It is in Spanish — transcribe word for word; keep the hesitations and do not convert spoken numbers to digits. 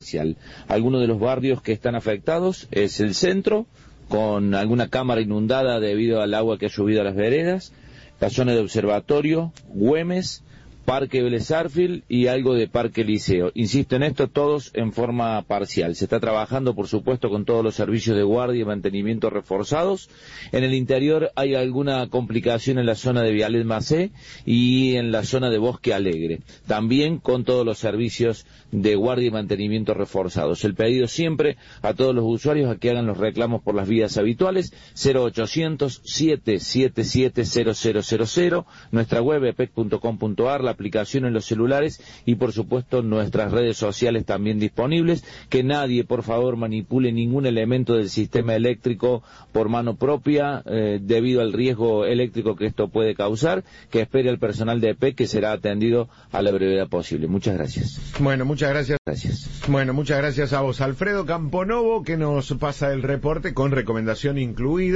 parcial. Algunos de los barrios que están afectados es el centro, con alguna cámara inundada debido al agua que ha llovido a las veredas, la zona de Observatorio, Güemes, Parque Vélez Sarsfield y algo de Parque Liceo. Insisto en esto, todos en forma parcial. Se está trabajando, por supuesto, con todos los servicios de guardia y mantenimiento reforzados. En el interior hay alguna complicación en la zona de Vialet Macé y en la zona de Bosque Alegre. También con todos los servicios de guardia y mantenimiento reforzados. El pedido siempre a todos los usuarios a que hagan los reclamos por las vías habituales, cero ochocientos, siete siete siete, cero cero cero cero, nuestra web e p e c punto com punto a r, la aplicación en los celulares y por supuesto nuestras redes sociales también disponibles. Que nadie por favor manipule ningún elemento del sistema eléctrico por mano propia eh, debido al riesgo eléctrico que esto puede causar. Que espere al personal de E P E C, que será atendido a la brevedad posible. Muchas gracias. Bueno, muchas gracias. Gracias. Bueno, muchas gracias a vos, Alfredo Camponovo, que nos pasa el reporte con recomendación incluida.